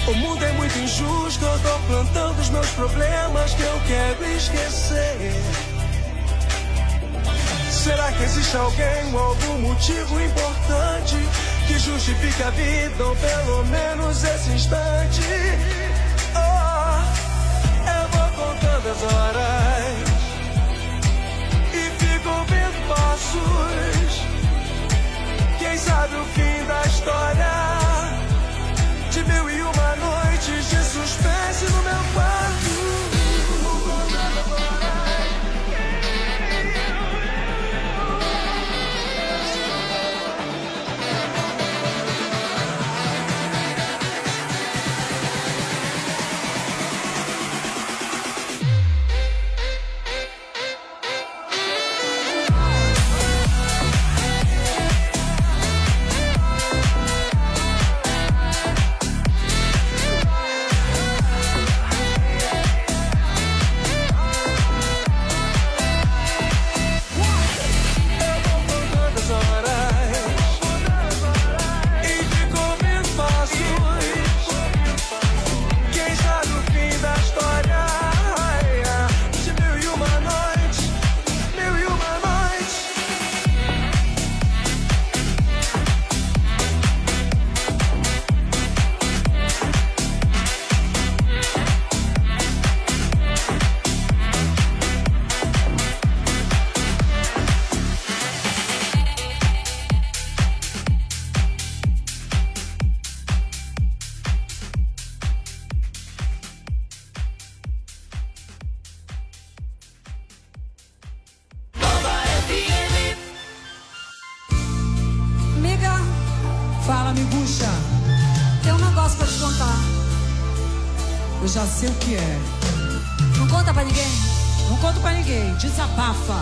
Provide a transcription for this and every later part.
O mundo é muito injusto, eu tô plantando os meus problemas que eu quero esquecer. Será que existe alguém ou algum motivo importante que justifique a vida, ou pelo menos esse instante? Oh, eu vou contando as horas e fico ouvindo passos. Quem sabe o fim da história de 1001 noites de suspense no meu quarto. Eu já sei o que é. Não conta pra ninguém? Não conto pra ninguém, desabafa.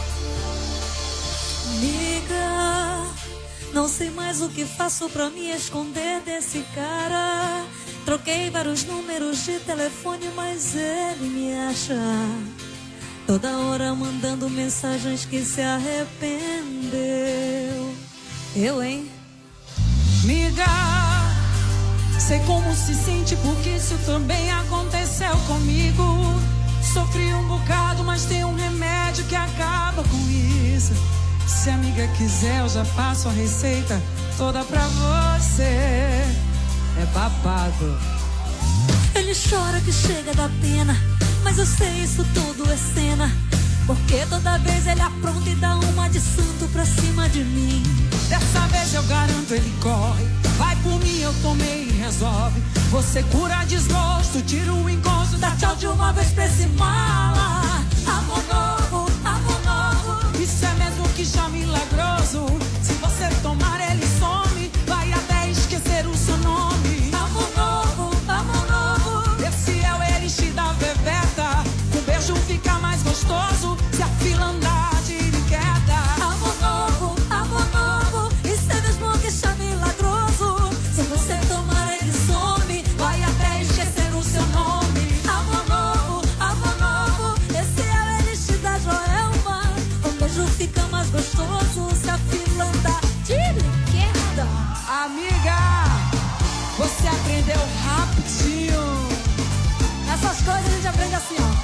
Amiga, não sei mais o que faço pra me esconder desse cara. Troquei vários números de telefone, mas ele me acha toda hora mandando mensagens que se arrependeu. Eu, hein? Amiga, sei como se sente, porque isso também aconteceu comigo. Sofri um bocado, mas tem um remédio que acaba com isso. Se a amiga quiser, eu já passo a receita toda pra você. É babado. Ele chora que chega da pena, mas eu sei isso tudo é cena, porque toda vez ele apronta e dá uma de santo pra cima de mim. Dessa vez eu garanto, ele corre. Vai por mim, eu tomei e resolve. Você cura desgosto, tira o encosto, dá tchau de uma vez pra esse mala. Amor novo, amor novo. Isso é mesmo que chama milagroso. Se você tomar, ele some, vai até esquecer o seu nome. Amor novo, amor novo. Esse é o elixir da bebeta. Com beijo fica mais gostoso, se a fila andar de queda. Amor novo, amor novo. Isso é mesmo que chama milagroso. Se você tomar, ele some, vai até esquecer o seu nome. Amor novo, amor novo. Esse é o elixir da Joelma. O beijo fica mais gostoso, se a fila andar de queda. Amiga, você aprendeu rapidinho. Essas coisas a gente aprende assim, ó.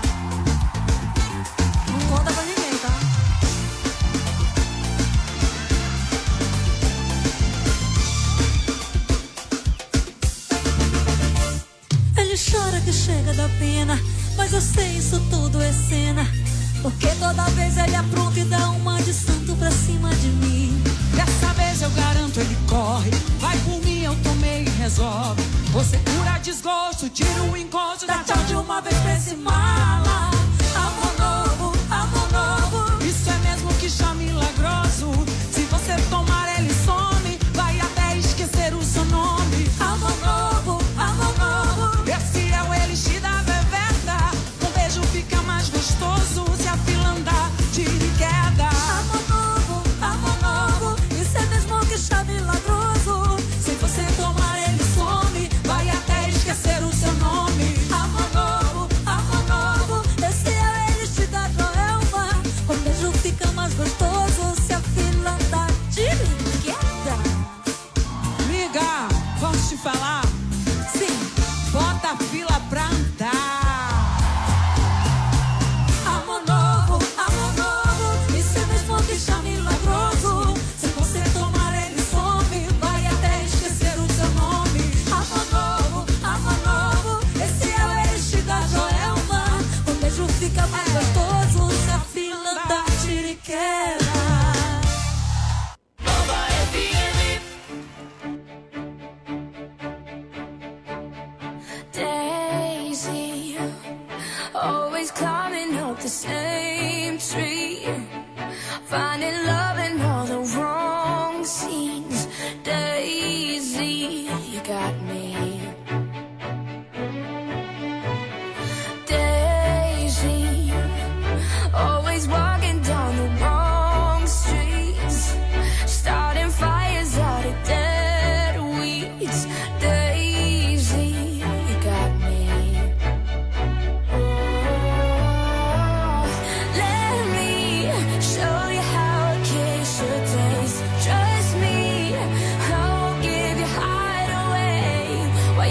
Não conta pra ninguém, tá? Ele chora que chega da pena, mas eu sei isso tudo é cena, porque toda vez ele apronta e dá uma de santo pra cima de mim. Dessa vez eu garanto, ele corre. Vai por mim, eu tomei e resolve. Você cura desgosto, tira o encosto, Dá tchau de uma vez pra esse mala. Amor novo, amor novo. Isso é mesmo que chama milagroso. Se você tomar, ele some, vai até esquecer o seu nome. Amor novo, amor novo. Esse é o elixir da bebeta. Com beijo fica mais gostoso, se a fila andar de queda. Amor novo, amor novo. Isso é mesmo que chama milagroso. Se você tomar, ele some, vai até esquecer o seu nome. Amor novo, amor novo.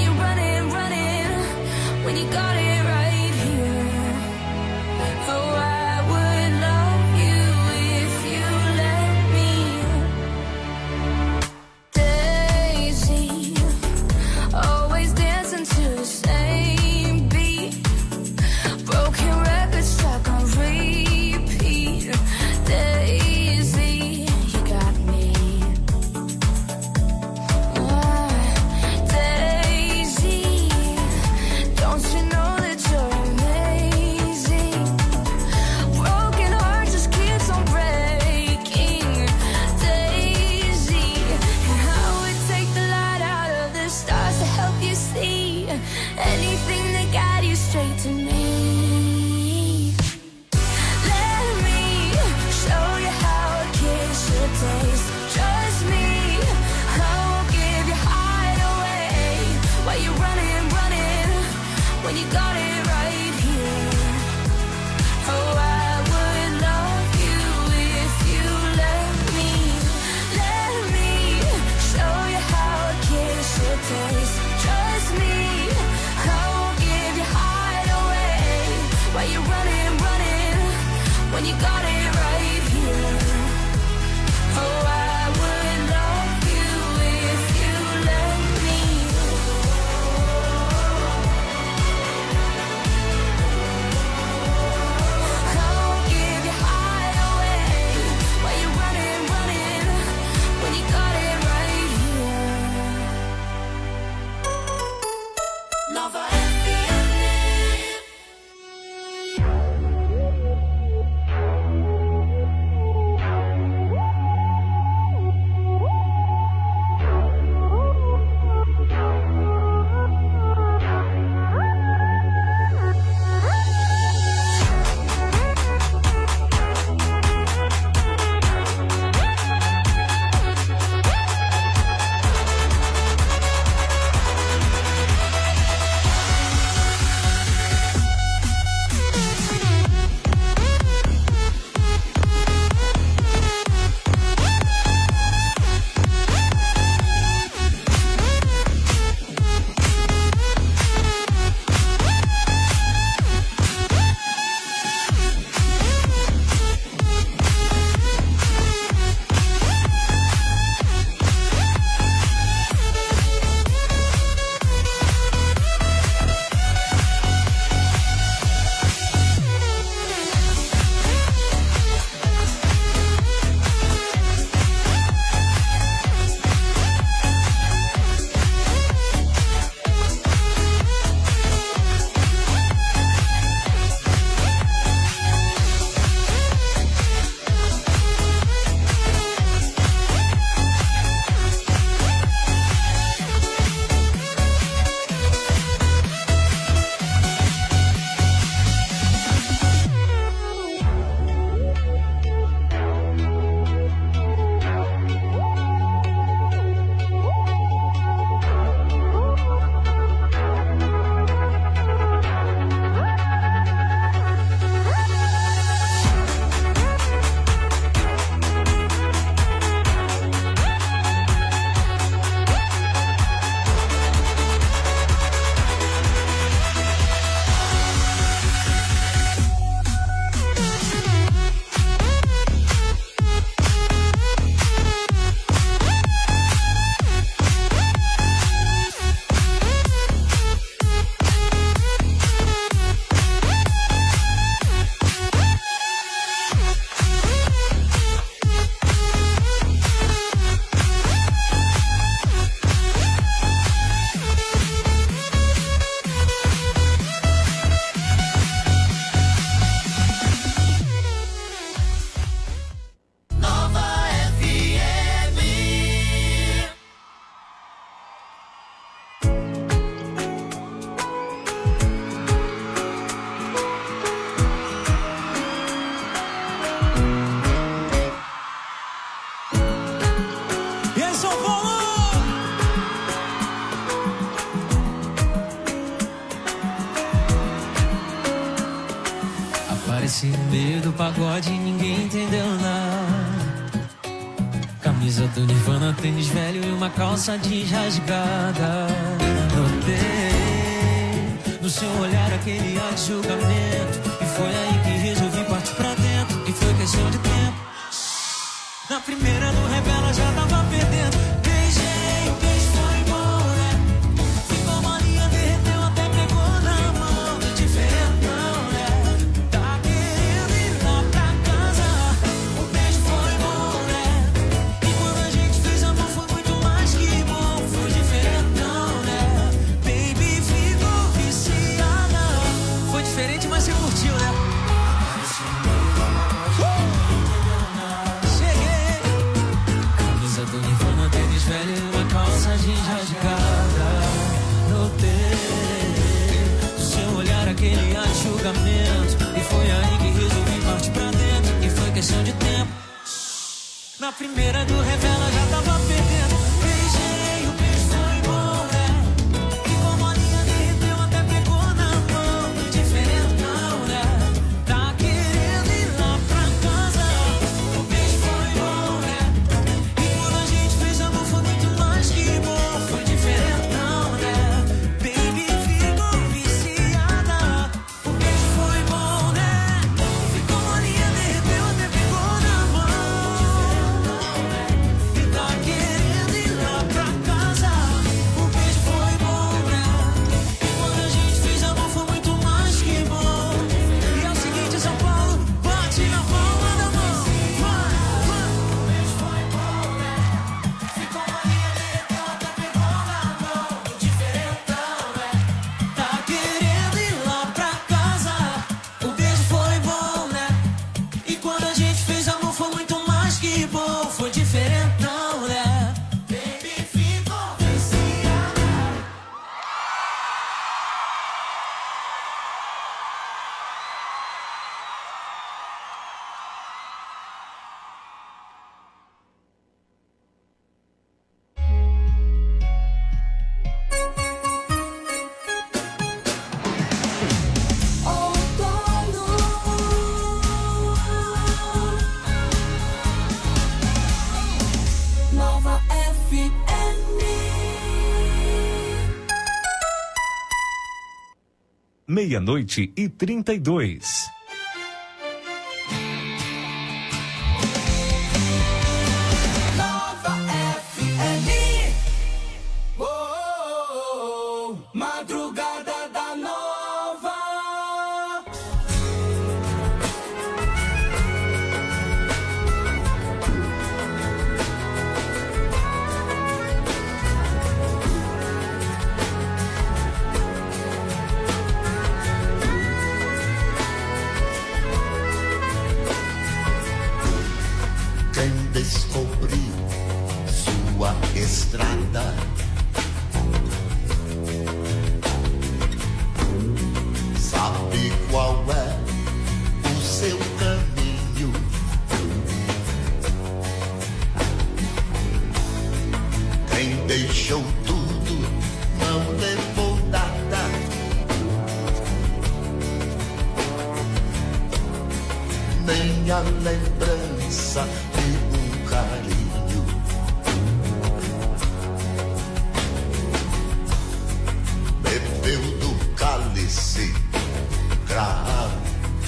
you running, running when you got it right here? Oh, I would love you if you let me. Daisy, always dancing to the same beat. Broken records stuck on repeat. Daisy, you got me. Daisy, don't you know that you're amazing? Broken heart just keeps on breaking. Daisy, and I would take the light out of the stars to help you see anything that got you straight to me. Let me show you how a kiss should taste. Trust me, I won't give your heart away. While you're running, running when you got it right here. Oh, I would love you if you let me. Let me show you how a kiss should taste. Trust me, I won't give your heart away. While you're running, running when you got it right here. Oh, I would love you if you let me. I won't give your heart away. While you're running, running when you got it right here. Nova FM. Apareci no meio do pagode e ninguém entendeu nada. Camisa do Nirvana, tênis velho e uma calça jeans rasgada. Notei julgamento. E foi aí que resolvi partir pra dentro, que foi questão de tempo. Na primeira do revela já tava perdendo. Beijei, o beijo foi bom, né? Ficou molinha, derreteu, até pegou na mão. Diferentão, né? Tá querendo ir lá pra casa. O beijo foi bom, né? E quando a gente fez amor foi muito mais que bom. Foi diferentão, né? Baby, ficou viciada. Foi diferente, mas você curtiu, né? Velho, uma calça jeans rasgada. Notei do seu olhar aquele ar de julgamento. E foi aí que resolvi partir pra dentro, e foi questão de tempo. Na primeira do revela já tava perdendo. Beijei, o beijo foi bom, né? Ficou molinha, derreteu, até pegou na mão. Diferentão, né? Tá querendo ir lá pra casa. O beijo foi bom, né? E quando a gente fez amor foi muito mais que bom. Foi diferentão, né? Baby, ficou viciada. O beijo foi bom, né? Ficou molinha, derreteu, até pegou na mão. E tá querendo ir lá pra casa. O beijo foi bom, né? E quando a gente fez amor foi muito mais que bom. E é o seguinte, São Paulo, bate na palma da mão. Vai, vai. O beijo foi bom, né? Ficou molinha, derreteu, até pegou na mão. Diferentão, né? Tá querendo ir lá pra casa. O beijo foi bom, né? E quando a gente fez amor foi muito mais que bom. Foi diferentão, né? Baby, ficou viciada. Nova FM. Meia-noite e 32. Nova FM. Madrugada da Nova. Quem descobriu sua estrada sabe qual é o seu caminho. Quem deixou tudo não levou nada. Nem a lembrança de um carinho. Bebeu do cálice grave,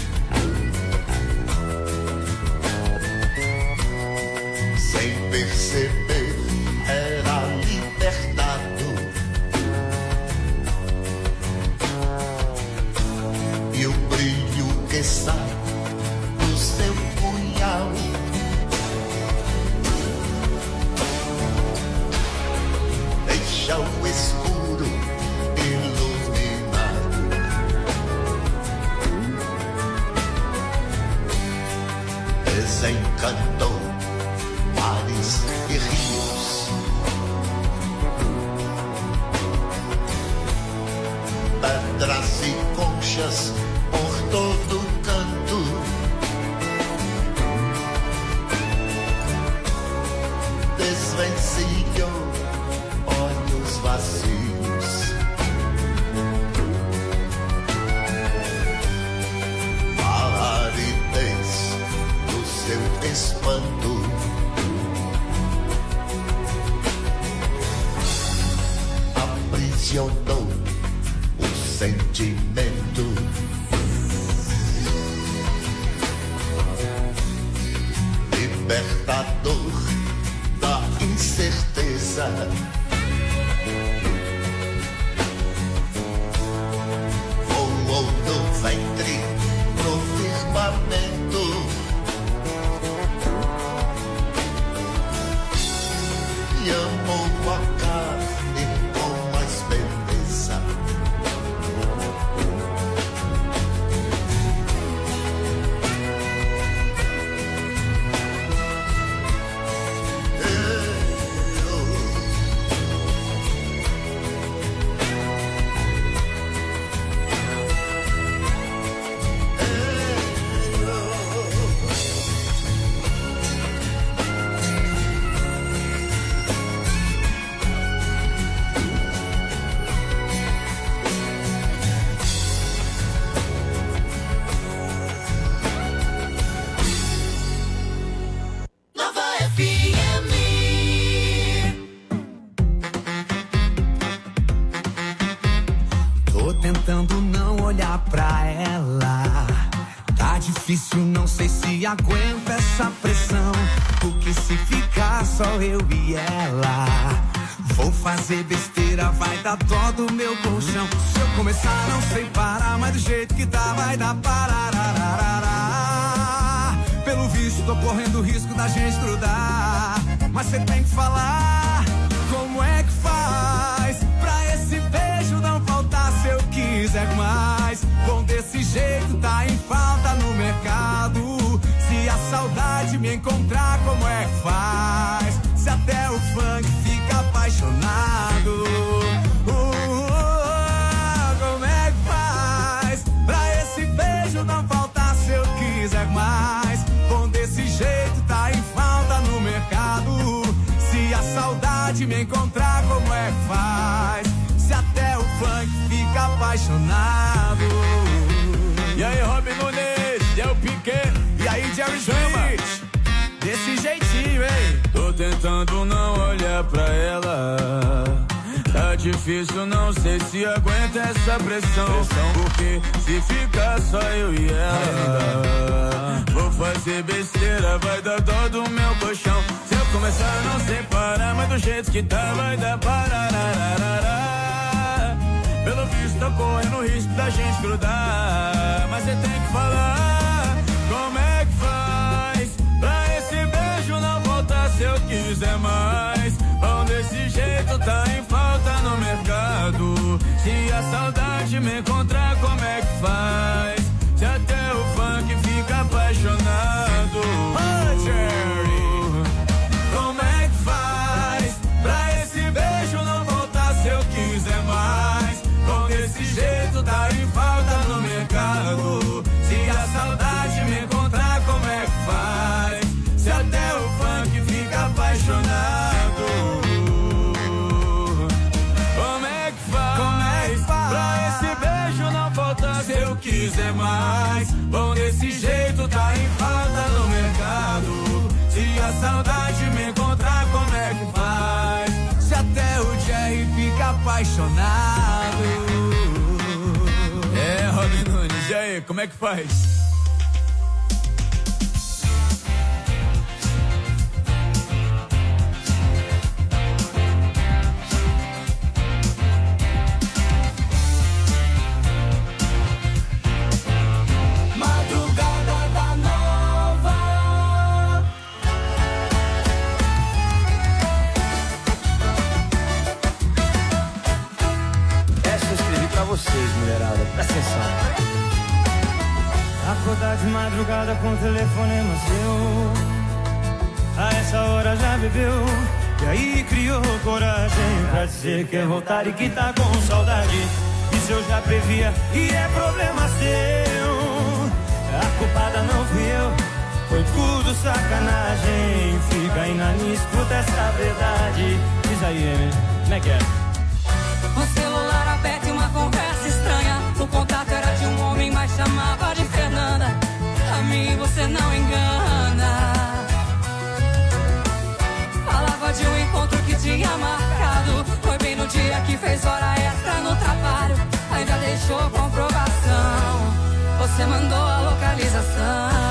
sem perceber era libertado. E o brilho que sai do seu punhal deixa o escuro iluminado. Desencantou mares e rios, pedras e conchas por todo canto. Desvencilhou olhos vazios. A aridez do seu espanto aprisionou o sentimento. Libertador da incerteza. Voou no ventre no firmamento. E amou a carne com mais beleza. Tentando não olhar pra ela. Tá difícil, não sei se aguento essa pressão. Porque se ficar só eu e ela, vou fazer besteira, vai dar dó do meu colchão. Se eu começar não sei parar, mas do jeito que tá vai dar pararararará. Pelo visto tô correndo risco da gente grudar. Mas cê tem que falar como é que faz pra esse beijo não faltar. Se eu quiser mais, bom desse jeito tá em falta no mercado. Se a saudade me encontrar, como é que faz? Se até o funk fica apaixonado. Como é que faz pra esse beijo não faltar? Se eu quiser mais, bom desse jeito tá em falta no mercado. Se a saudade me encontrar, como é que faz? Se até o funk fica apaixonado. E aí, Robin Nunes, e aí o Piquet, e aí, Jerry Smith, desse jeitinho, hein? tô tentando não olhar pra ela. Tá difícil, não sei se aguenta essa pressão. Porque se ficar só eu e ela, vou fazer besteira, vai dar dó do meu colchão. Se eu começar não sei parar, mas do jeito que tá vai dar pararararará. Pelo visto tô correndo risco da gente grudar. Mas cê tem que falar como é que faz pra esse beijo não voltar. Se eu quiser mais, bom desse jeito tá em falta no mercado. Se a saudade me encontrar, como é que faz? Se até o funk fica apaixonado. Oh, Jerry, como é que faz pra esse beijo não voltar? Se eu quiser mais, bom desse jeito tá em falta no mercado. Se a saudade me encontrar, como é que faz? Se até o funk fica apaixonado. Como é que faz pra esse beijo não voltar? Se eu quiser mais, bom desse jeito tá em falta no mercado. Se a saudade me encontrar, como é que faz? se até o Jerry fica apaixonado. É, Robin Nunes, e aí, como é que faz? Vocês, mulherada, presta atenção. Acordar de madrugada com o telefonema seu, a essa hora já bebeu, e aí criou coragem pra dizer que quer voltar e que tá com saudade. Isso eu já previa e é problema seu. A culpada não fui eu, foi tudo sacanagem. Fica aí na minha, escuta essa verdade. Diz aí, Amy, como é que é? O celular aberto e uma conversa estranha. O contato era de um homem, mas chamava de Fernanda. A mim você não engana. Falava de um encontro que tinha marcado. Foi bem no dia que fez hora extra no trabalho. Ainda deixou deixou a comprovação. Você mandou a localização.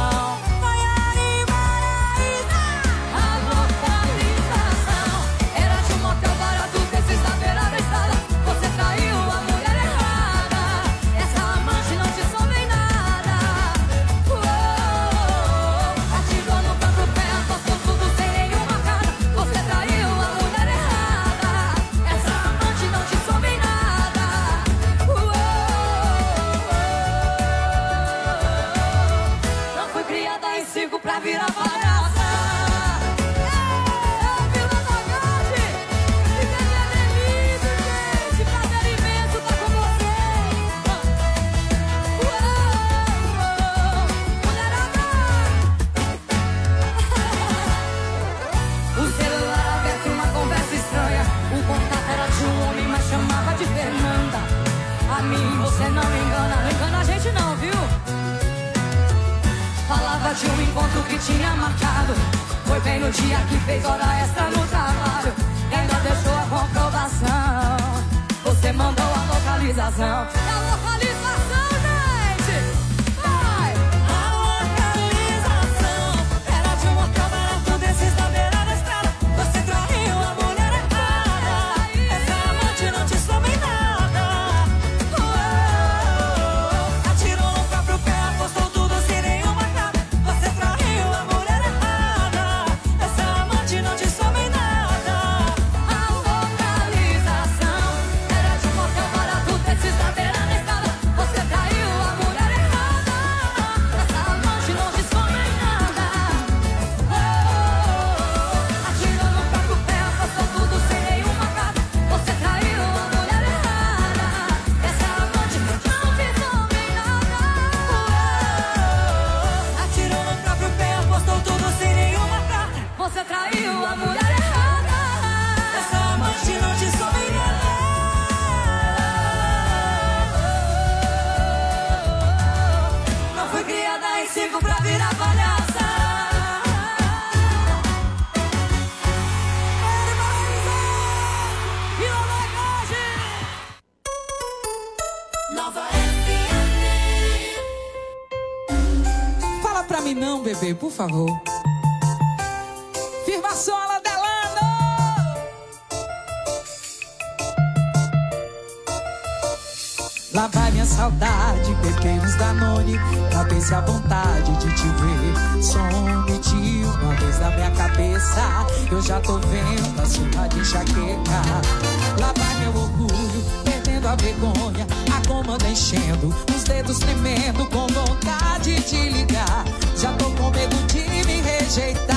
Pra virar palhaça. Vila Nogade, que delícia, gente. Prazer imenso tá com vocês. Mulherada. O celular aberto, uma conversa estranha. O contato era de um homem, mas chamava de Fernanda. A mim você não engana, não engana a gente não, viu? Falava de um encontro que tinha marcado. Foi bem no dia que fez hora extra no trabalho. E ainda deixou a comprovação. Você mandou a localização. E a localização, gente, vai! A localização era de um hotel barato desses da beira da estrada. Você traiu a mulher errada. Essa amante não te soube em nada. Atirou no próprio pé, apostou tudo sem nenhuma. Você traiu a mulher errada. Essa amante não te soube em nada. A localização era de um motel barato desses da beira da estrada. Você traiu a mulher errada. Essa amante não te soube em nada. Atirou no próprio pé, apostou tudo sem nenhuma carta. Você traiu a mulher errada. Essa amante não te soube em nada. Atirou no próprio pé, apostou tudo sem nenhuma carta. Você traiu a mulher errada. Essa amante não te soube em nada. Não fui criada em circo pra virar palhaça. Vila Nogade. Nova FM. Fala pra mim não, bebê, por favor. Firma sola, Delano. Lá vai minha saudade, bebê nos Danone. Cabeça à vontade de te ver. Some-te uma vez na minha cabeça. Eu já tô vendo acima de enxaqueca. Lá vai meu orgulho, perdendo a vergonha. A comanda enchendo, os dedos tremendo. Com vontade de ligar. Já tô com medo de me rejeitar.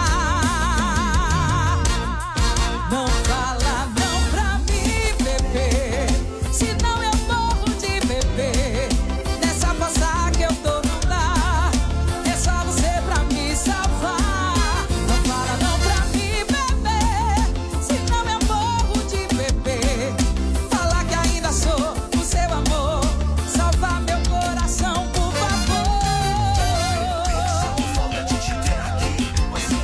Não fala não pra mim, bebê. Senão eu morro de bebê. Nessa força que eu tô não dá. É só você pra me salvar. Não fala não pra mim, bebê. Senão eu morro de bebê. Fala que ainda sou o seu amor. Salva meu coração, por favor.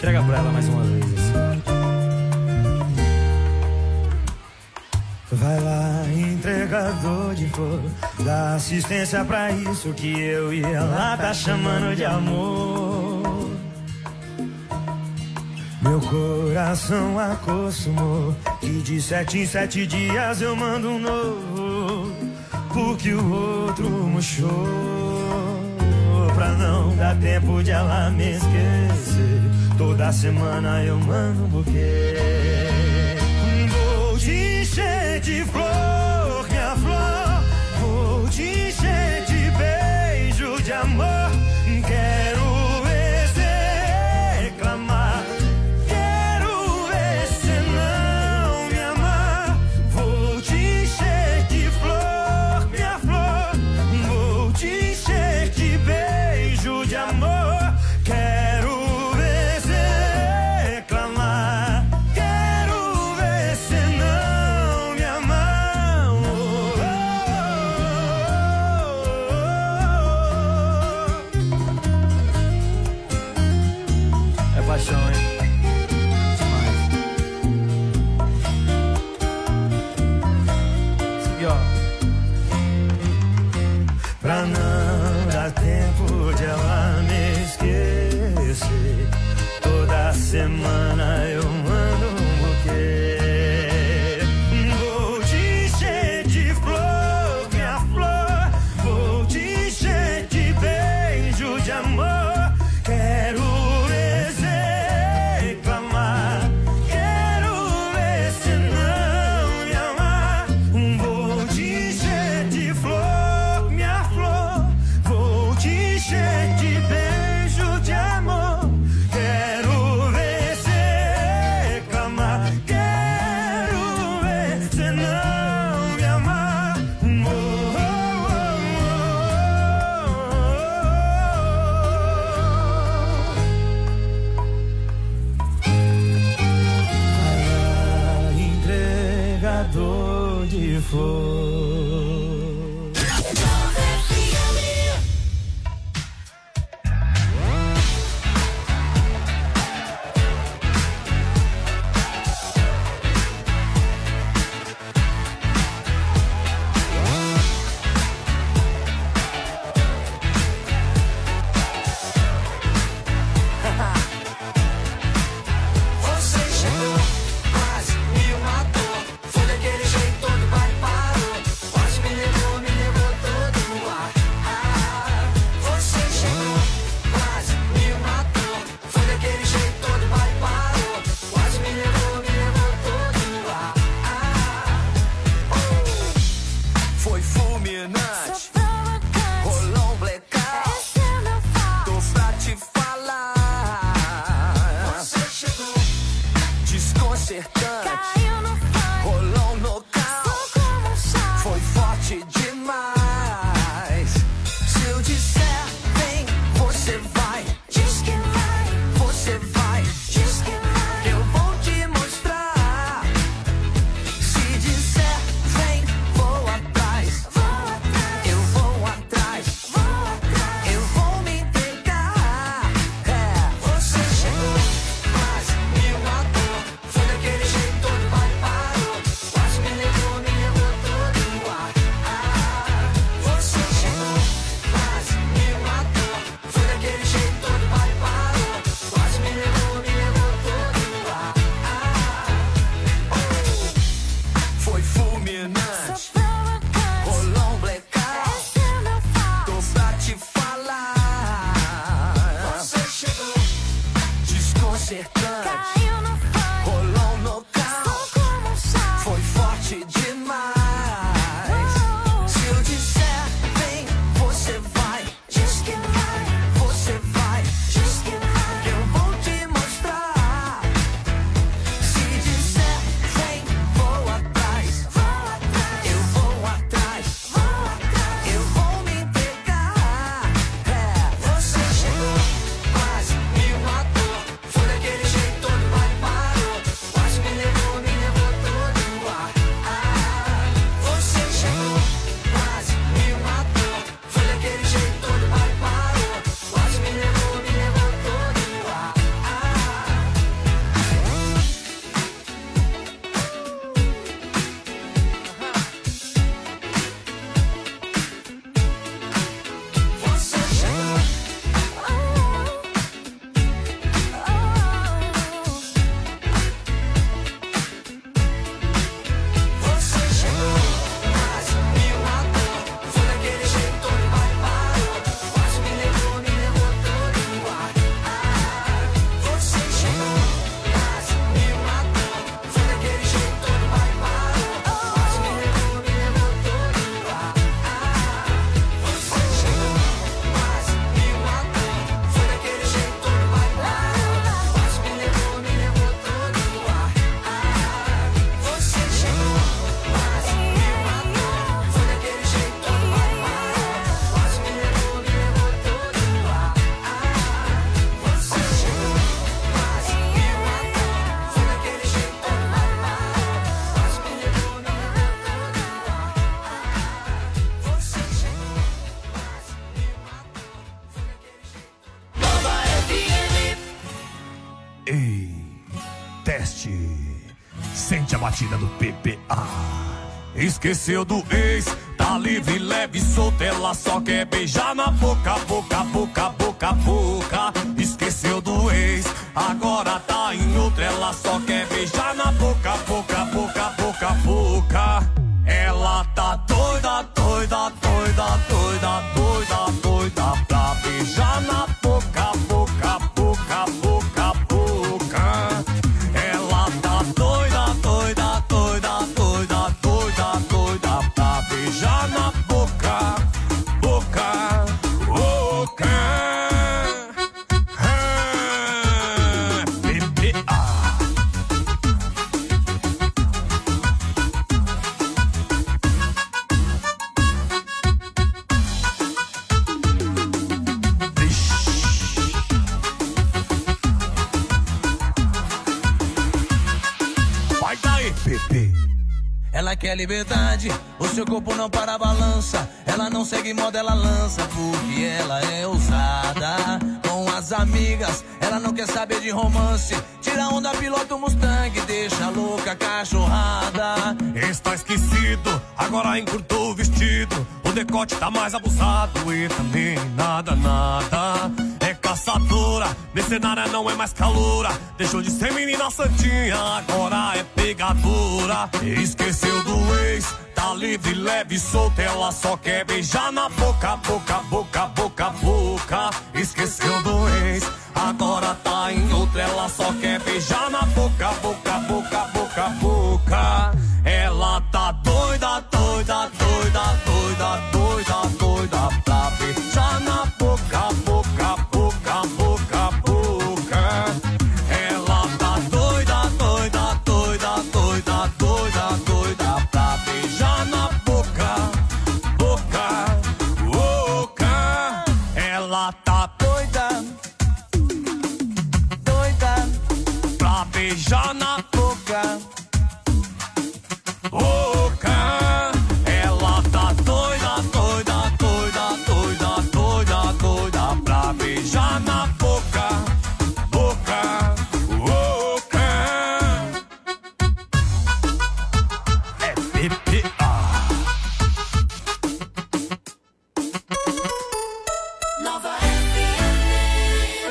Entrega pra ela mais uma vez assim. Vai lá, entregador de flor, dá assistência pra isso que eu e ela tá chamando de amor. Meu coração acostumou que de 7 em 7 dias eu mando um novo, porque o outro murchou. Pra não dar tempo de ela me esquecer, toda semana eu mando um buquê. Vou te encher de flor, minha flor, vou te encher de beijo, de amor. Quero ver cê reclamar, quero ver cê não me amar. Vou te encher de flor, minha flor, vou te encher de beijo, de amor. Quero ver cê reclamar, quero ver cê não me amar. É paixão, hein? Demais. Isso aqui, ó. Pra não dar tempo de ela me esquecer, toda semana eu mando um buquê. Vou te encher de flor, minha flor, vou te encher de beijo, de amor. Quero ver cê reclamar, quero ver cê não me amar. Vou te encher de flor, minha flor, vou te encher de beijo, de amor. Quero ver cê reclamar, quero ver cê não me amar. Entregador de flor. Você chegou, quase me matou. Foi daquele jeito todo, vai e parou. Quase me levou todo no ar. Você chegou, quase me matou. Foi daquele jeito todo, vai e parou. Quase me levou todo no ar. Foi fulminante, rolou um blackout. Tô pra te falar. Você chegou, desconcertante. Rolou um nocaute. Foi forte demais. Se eu disser vem, você vai. Diz que vai. Você vai. Diz que vai. Eu vou te mostrar. Se disser vem, vou atrás. Eu vou atrás. Eu vou me entregar. Você chegou, quase me matou. Foi daquele jeito todo, vai e parou. Quase me levou todo no ar. Você chegou, quase me matou. Foi daquele jeito todo, vai e parou. Quase me levou todo no ar. Foi fulminante, rolou um blackout. Tô pra te falar. Você chegou, desconcertante. Rolou um nocaute. Foi forte demais. Se eu disser vem, você vai. Diz que vai. Você vai. Diz que vai. Eu vou te mostrar. Se disser vem, vou atrás. Eu vou atrás. Eu vou me entregar. Você chegou, quase me matou. Foi daquele jeito Ei, teste. Sente a batida do PPA. Esqueceu do ex, tá livre, leve, solta. Ela só quer beijar na boca, boca, boca, boca, boca. Esqueceu do ex, agora tá em outra. Ela só quer beijar na boca, boca, boca, boca, boca. Ela tá doida, doida, doida, doida, doida, doida pra beijar na boca, boca, boca, boca, boca. Ela tá doida, doida, doida, doida, doida, doida pra beijar na boca, boca, boca. Ela quer liberdade, o seu corpo não para a balança. Ela não segue moda, ela lança, porque ela é ousada. Com as amigas, ela não quer saber de romance. Tira onda, pilota o Mustang, deixa louca a cachorrada. Está esquecido, agora encurtou o vestido. O decote tá mais abusado e também nada, nada. É caçadora, mercenária não é mais caloura. Deixou de ser menina santinha, agora é pegadora. Esqueceu do ex, tá livre, leve, solta. Ela só quer beijar na boca, boca, boca, boca, boca. Esqueceu do ex, agora tá em outra. Ela só quer beijar na boca, boca, boca, boca, boca. Ela tá doida, doida, doida, doida, doida, doida pra beijar na boca, boca, boca, boca, boca. Ela tá doida, doida, doida, doida, doida, doida pra beijar na boca, boca, boca. Ela tá doida, doida pra beijar na boca, boca. Ela tá doida, doida, doida, doida, doida, doida pra beijar na boca, boca, boca. É PPA. Nova FM.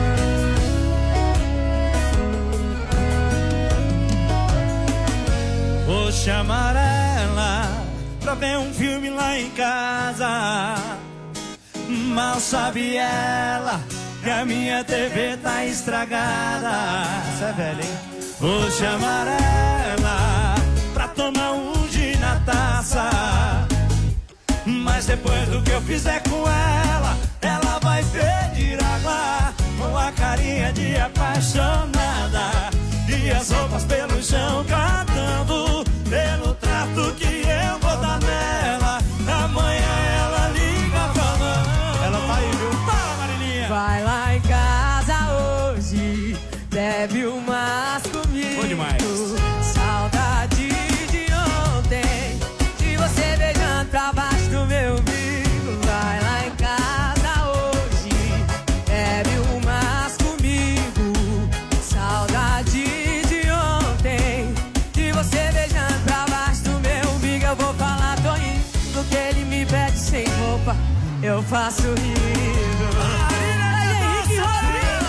Vou chamar ela pra ver um filme lá em casa. Mal sabe ela que a minha TV tá estragada. Isso é velho, hein? Vou chamar ela pra tomar um gin na taça. Mas depois do que eu fizer com ela, ela vai pedir água com a carinha de apaixonada e as roupas pelo chão cantando pelo trato que eu vou dar nela. Amanhã ela liga falando. Ela tá aí, viu? Fala, Marilinha. Vai lá em casa hoje, bebe umas comigo. Bom demais. Saudade de ontem, de você beijando pra baixo do meu umbigo. Vai lá em casa hoje, bebe umas comigo. Saudade de ontem, de você beijando pra baixo do meu umbigo. Eu vou falar, tô indo, que ele me pede sem roupa, eu faço rindo. Henrique Rodrigues!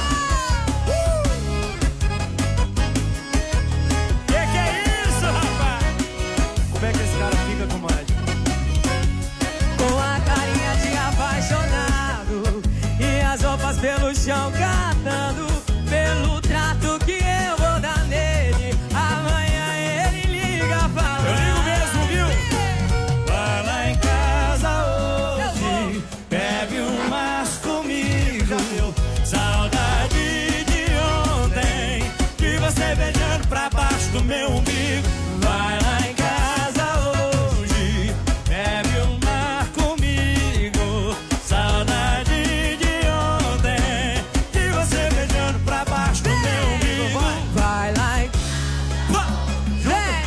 Que é isso, rapaz? Como é que esse cara fica com mais? Com a carinha de apaixonado e as roupas pelo chão catando pelo trato que eu vou dar nele. Amanhã ele liga falando. Eu ligo mesmo, viu? Vai lá em casa hoje, bebe umas comigo. Saudade de ontem, de você beijando pra baixo do meu umbigo. Vai lá em casa hoje, bebe uma comigo. Saudade de ontem, de você beijando pra baixo do meu umbigo. Vai lá em... Vem!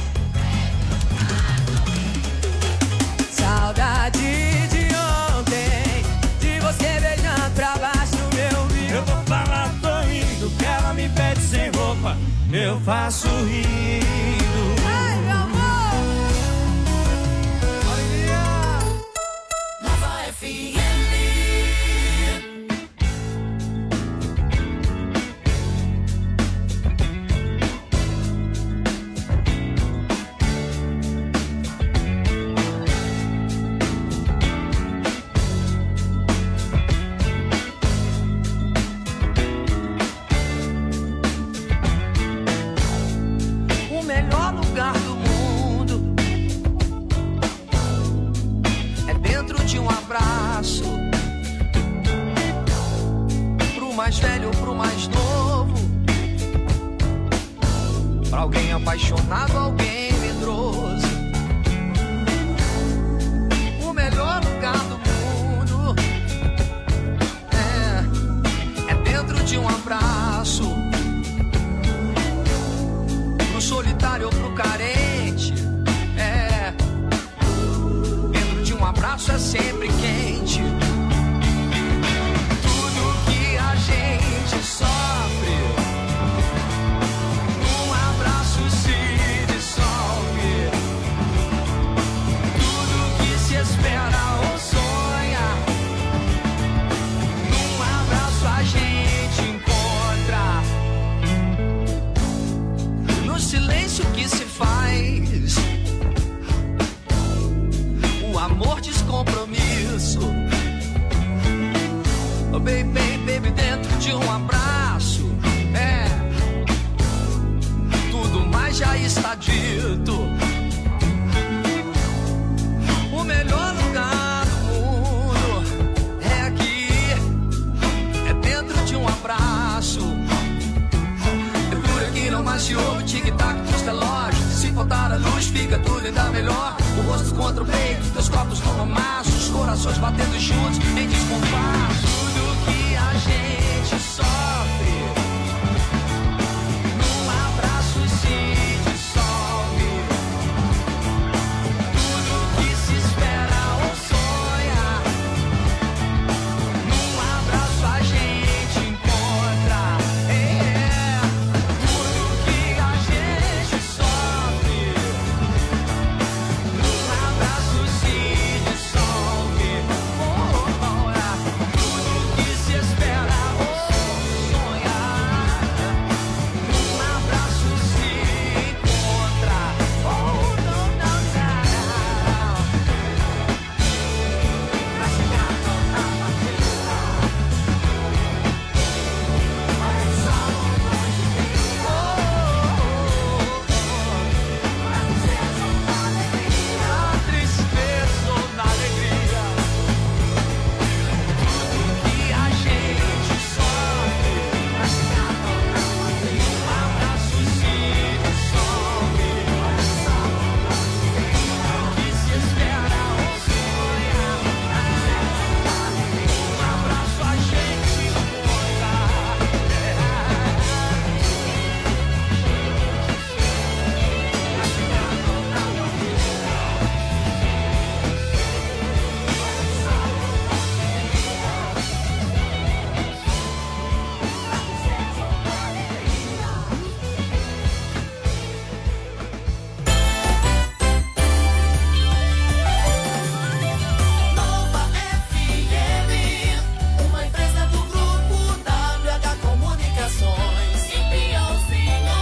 Saudade de ontem, de você beijando pra baixo do meu umbigo. Eu vou falar, tô indo, que ela me pede eu faço rindo. Ai, meu amor. Nova FM. Pro mais velho, pro mais novo, pra alguém apaixonado, alguém medroso. O melhor lugar do mundo é dentro de um abraço. Pro solitário ou pro carente, dentro de um abraço é sempre quente. Gente sofre, num abraço se dissolve. Tudo que se espera ou sonha, num abraço a gente encontra. No silêncio que se faz, o amor descompromisso. Oh, baby, baby, dentro de um abraço, tudo mais já está dito. O melhor lugar do mundo é aqui, é dentro de um abraço. É por aqui não mais se ouve tic-tac dos relógios. Se faltar a luz fica tudo ainda melhor. O rosto contra o peito, teus copos como maço, os corações batendo juntos em descompasso. Tudo que a gente sofre, num abraço se dissolve. Tudo que se espera ou sonha, num abraço a gente encontra. Tudo que a gente sofre, num abraço se dissolve. Tudo que se espera ou sonha, num abraço se encontra. Oh, não, não, não. Pra chegar na batida, olha só longe de na tristeza ou na alegria. Tudo que a gente sofre, pra chegar na batida, um abraço se dissolve. Olha só o que se espera ou sonha, um abraço a gente encontra. Nova FM, uma empresa do grupo WH Comunicações. Em Pionzinho,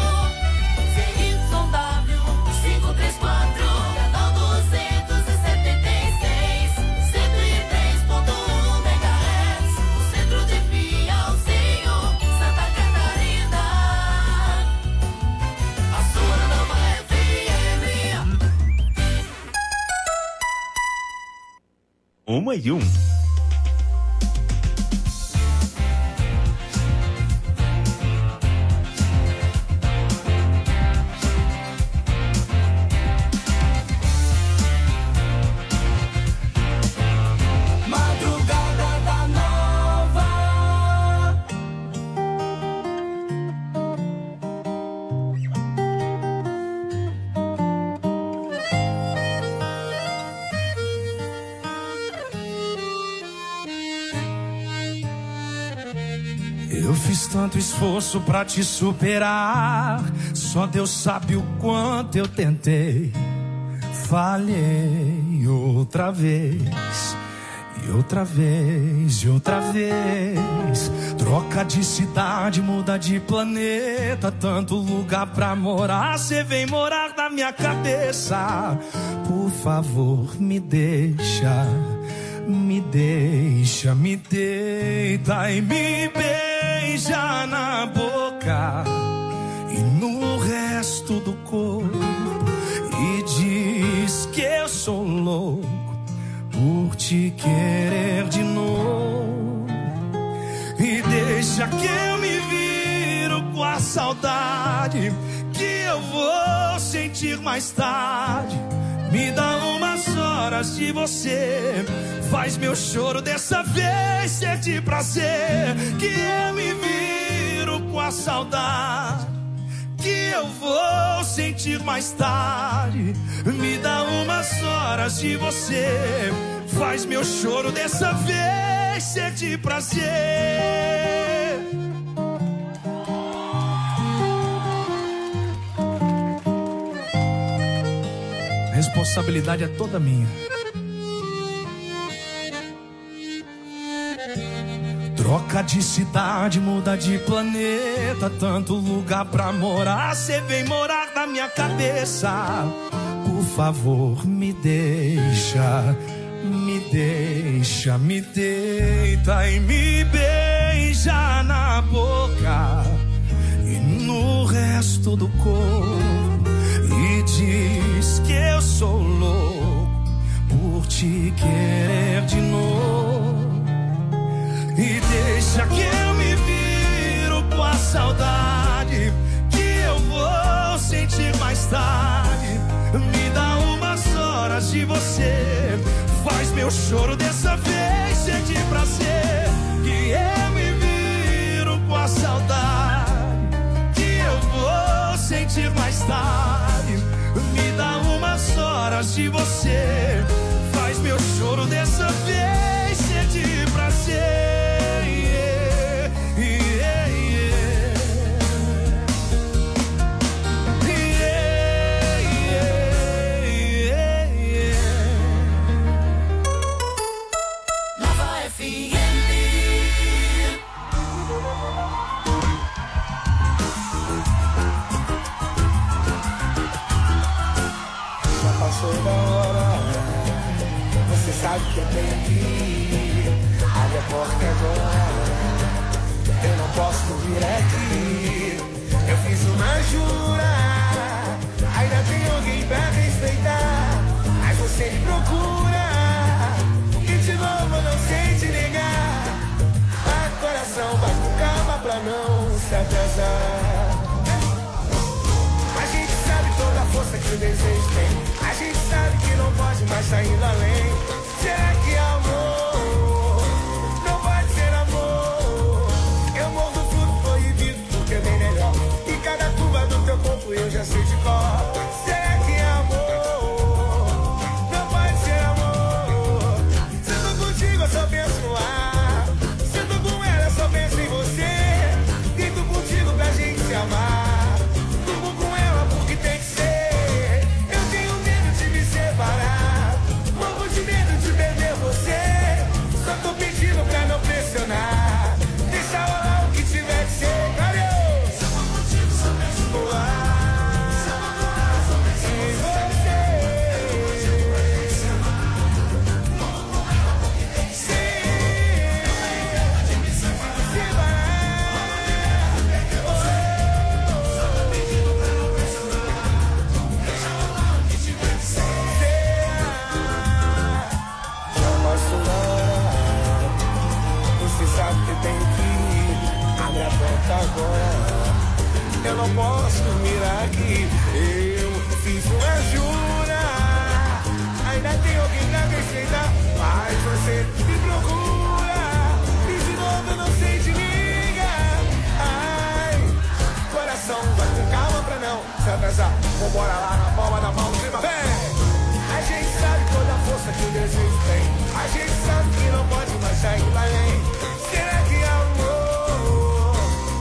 CYW 534, canal 276, 103.1 MHz, no centro de Pionzinho, Santa Catarina. A sua Nova FM. 1:01. Madrugada da Nova. fiz tanto esforço pra te superar. Só Deus sabe o quanto eu tentei. Falhei outra vez, e outra vez, e outra vez. Troca de cidade, muda de planeta. Tanto lugar pra morar, cê vem morar na minha cabeça. Por favor, me deixa, me deixa, me deita e me beija na boca e no resto do corpo. E diz que eu sou louco por te querer de novo. E deixa que eu me viro com a saudade que eu vou sentir mais tarde. Me dá umas horas de você, faz meu choro dessa vez ser de prazer. Que eu me viro com a saudade que eu vou sentir mais tarde. Me dá umas horas de você, faz meu choro dessa vez ser de prazer. A responsabilidade é toda minha. Troca de cidade, muda de planeta. Tanto lugar pra morar, cê vem morar na minha cabeça. Por favor, me deixa, me deixa, me deita e me beija na boca e no resto do corpo. E diz que eu sou louco por te querer de novo. E deixa que eu me viro com a saudade que eu vou sentir mais tarde. Me dá umas horas de você, faz meu choro dessa vez ser de prazer. Que eu me viro com a saudade que eu vou sentir mais tarde. Me dá umas horas de você, faz meu choro dessa vez ser de prazer. Sabe que eu tenho que ir, abre a porta agora, eu não posso vir aqui. Eu fiz uma jura, ainda tem alguém pra respeitar, mas você me procura, e de novo eu não sei te ligar. A coração vai com calma pra não se atrasar. A gente sabe toda a força que o desejo tem, a gente sabe que não pode mais sair além. Será que amor não pode ser amor? Eu morro do fruto proibido porque é bem melhor. E cada curva do teu corpo eu já sei de cor. Será que amor não pode ser amor? Se eu tô contigo eu só penso no ar. Se eu tô com ela eu só penso em você. Deito contigo pra gente se amar. Durmo com ela porque tem que ser. Eu tenho medo de me separar. Morro de medo de perder você. Só tô pedindo pra não pressionar. Deixa rolar o que tiver que ser. Valeu! Se eu for contigo, só penso no ar. Se eu for com ela, só penso em você. Eu tô contigo pra gente se amar. Morro com ela porque tem que ser. Eu tenho medo de me separar. Só tô pedindo pra não pressionar. Deixa rolar o que tiver que ser. Você sabe que eu tenho que ir, abre a porta agora, eu não posso dormir aqui. Eu fiz uma jura, ainda tem alguém pra respeitar, mas você me procura, e de novo eu não sei te ligar. Ai, coração vai com calma pra não se atrasar. Vambora lá na palma da mão, clima, vem! A gente sabe toda a força que o desejo tem. A gente sabe que não pode mais sair além. Será que amor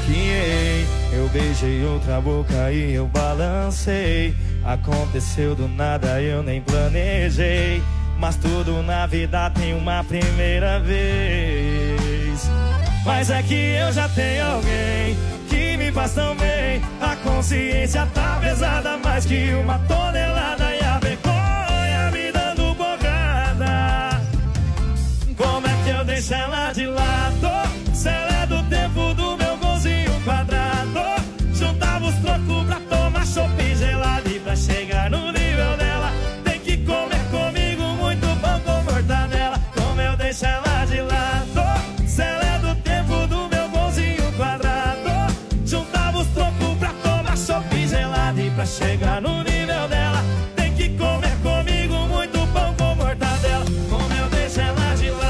Baquinhei, eu beijei outra boca e eu balancei. Aconteceu do nada, eu nem planejei. Mas tudo na vida tem uma primeira vez. Mas é que eu já tenho alguém que me faz tão bem. A consciência tá pesada mais que uma tonelada. E a vergonha me dando porrada. Como é que eu deixo ela de lado? Se ela é do tempo do meu golzinho quadrado. Juntava os trocos pra tomar chopp gelado. E pra chegar no nível dela tem que comer comigo muito pão com mortadela. Como eu deixo ela de lado? Se ela é do tempo do meu golzinho quadrado. Juntava os trocos pra tomar chopp gelado. E pra chegar no nível dela tem que comer comigo muito pão com mortadela. Como eu deixo ela de lado?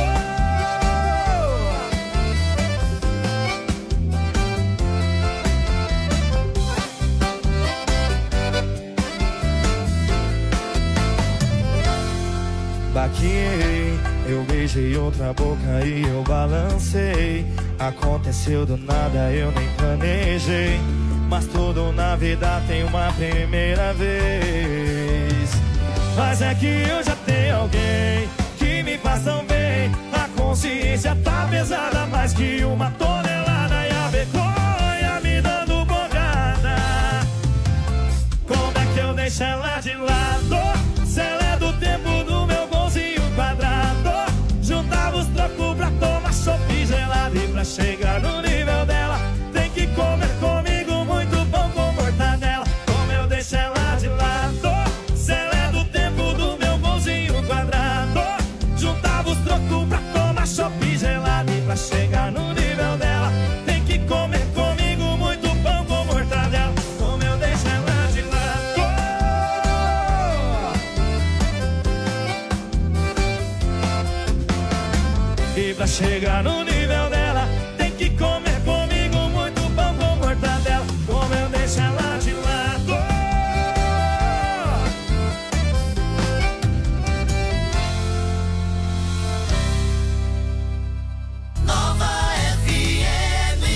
Baquinhei, eu beijei outra boca e eu balancei. Aconteceu do nada, eu nem planejei. Mas tudo na vida tem uma primeira vez. Mas é que eu já tenho alguém que me faz tão bem. A consciência tá pesada mais que uma tonelada. E a vergonha me dando bocada. Como é que eu deixo ela de lado? Se ela é do tempo do meu golzinho quadrado. Juntava os trocos pra tomar chopp gelado. E pra chegar no nível dela tem que comer comigo muito pão com mortadela. Como eu deixo ela de lado? Se ela é do tempo do meu golzinho quadrado. Juntava os trocos pra tomar chopp gelado. E pra chegar no nível dela tem que comer comigo muito pão com mortadela. Como eu deixo ela de lado? E pra chegar no nível dela tem que comer comigo muito pão com mortadela. Como eu deixo ela de lado? Nova FM.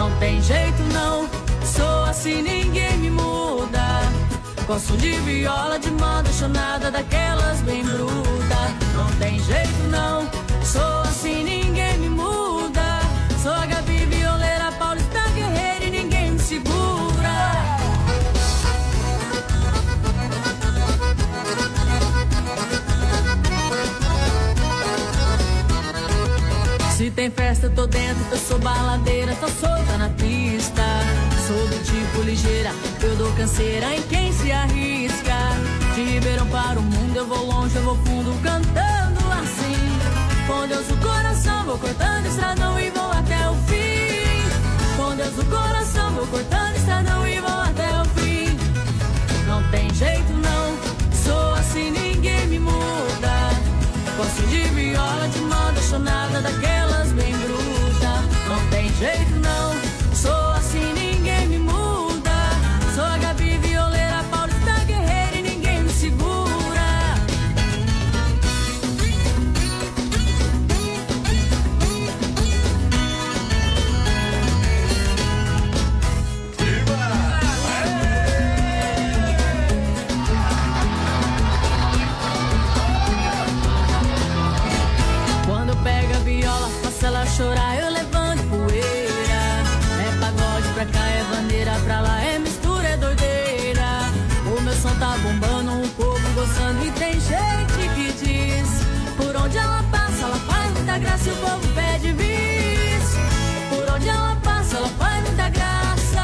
Não tem jeito não, sou assim, ninguém me muda. Gosto de viola, de moda chonada, daquelas bem bruta. Não tem jeito não, sou assim, ninguém me muda. Sou a Gabi, violeira, paulista, guerreira e ninguém me segura. Se tem festa, tô dentro, eu sou baladeira, tô solta na pista. Sou do tipo ligeira, eu dou canseira em quem se arrisca. De Ribeirão para o mundo, eu vou longe, eu vou fundo, cantando assim. Com Deus no coração, vou cortando estradão e vou até o fim. Com Deus no coração, vou cortando estradão e vou até o fim. Não tem jeito não, sou assim, ninguém me muda. Gosto de viola, de moda chonada, daquelas bem bruta. Não tem jeito não, sou assim, ninguém me muda. Sou a Gabi, violeira, paulista, guerreira e ninguém me segura. Quando pega a viola, faço ela chorar, eu levanto poeira. É pagode pra cá, é bandeira pra lá, é mistura, é doideira. O meu som tá bombando, o povo gostando e tem gente que diz: por onde ela passa, ela faz muita graça e o povo pede bis. Por onde ela passa, ela faz muita graça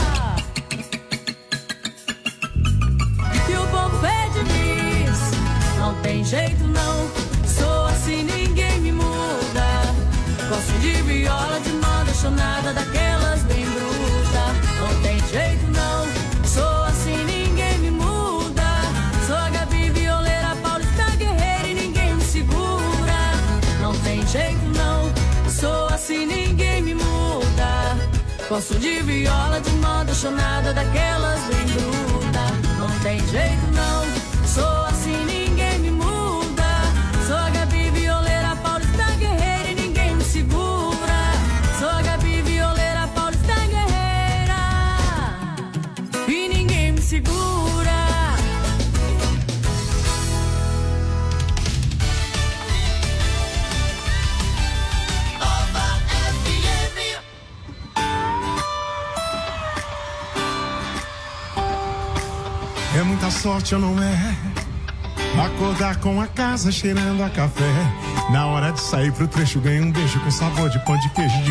e o povo pede bis. Não tem jeito não, sou assim, ninguém me muda. Gosto de viola, de moda chonada, daquelas bem bruta. Não tem jeito não, sou assim, ninguém me muda. Sou a Gabi, violeira, paulista, guerreira e ninguém me segura. Não tem jeito não, sou assim, ninguém me muda. Gosto de viola, de moda chonada, daquelas bem bruta. Não tem jeito não, sou assim, ninguém me muda. Sou a Gabi, violeira, paulista, guerreira e ninguém me segura. Sou a Gabi, violeira, paulista, guerreira e ninguém me segura. Nova FM. É muita sorte ou não é? Acordar com a casa cheirando a café. Na hora de sair pro trecho ganha um beijo com sabor de pão de queijo de